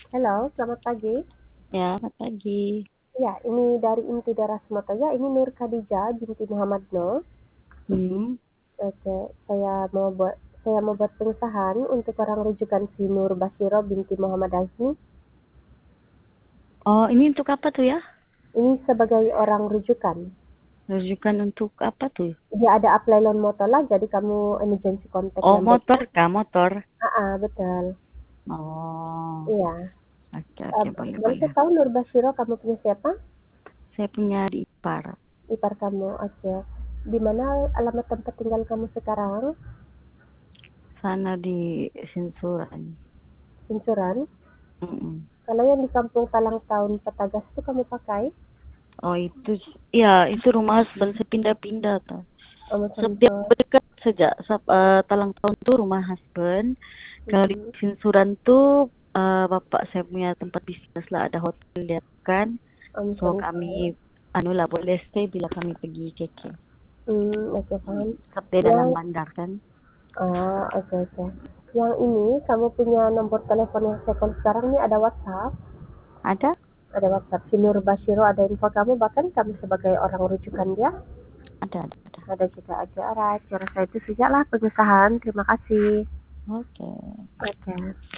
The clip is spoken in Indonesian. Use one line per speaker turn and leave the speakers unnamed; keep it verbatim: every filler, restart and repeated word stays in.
Halo, selamat pagi.
Ya, selamat pagi.
Iya, ini dari Inti Daerah Sumatera. Ini Nur Khadijah binti Muhammad Noh.
Hmm.
Oke, saya mau buat saya mau buat pengusahaan untuk orang rujukan si Nur Basyiro binti Muhammad Azmi.
Oh, ini untuk apa tuh ya?
Ini sebagai orang rujukan.
Rujukan untuk apa tuh?
Dia ada apply loan motor lah, jadi kamu emergency contact
Oh,
number.
motor kah? Motor.
Ah, ah, betul.
Oh,
Iya.
oke
Uh,
oke boleh
boleh
boleh.
saya tahu Nur Basyiro kamu punya siapa?
Saya punya di Ipar.
Ipar kamu, oke. Di mana alamat tempat tinggal kamu sekarang?
Sana di Sinsuran.
Insuran.
Mm-mm.
Kalau yang di Kampung Talang Tahun Petagas itu kamu pakai?
Oh itu, ya itu rumah husband. Saya pindah-pindah tuh.
Oh, macam
Setiap
itu.
berdekat saja. Sap- eh, Talang Tahun tuh rumah husband. Kalau di
Mhm.
Sinsuran tuh eh, bapak saya punya tempat bisnis lah, ada hotel lihat kan.
Oh,
So
macam
kami
itu.
anu lah boleh stay bila kami pergi keke.
Hmm, oke, paham.
Seperti dalam
Yang
bandar kan.
oh, oke, oke. Yang ini kamu punya nomor telepon yang saya call sekarang nih, ada WhatsApp?
Ada?
Ada WhatsApp. Si Nur Basyiro ada info kamu, bahkan kamu sebagai orang rujukan dia.
Ada, ada, ada.
Ada juga aja. Alright, cara saya itu sejak lah pengusahaan. Terima kasih.
Oke.
Oke.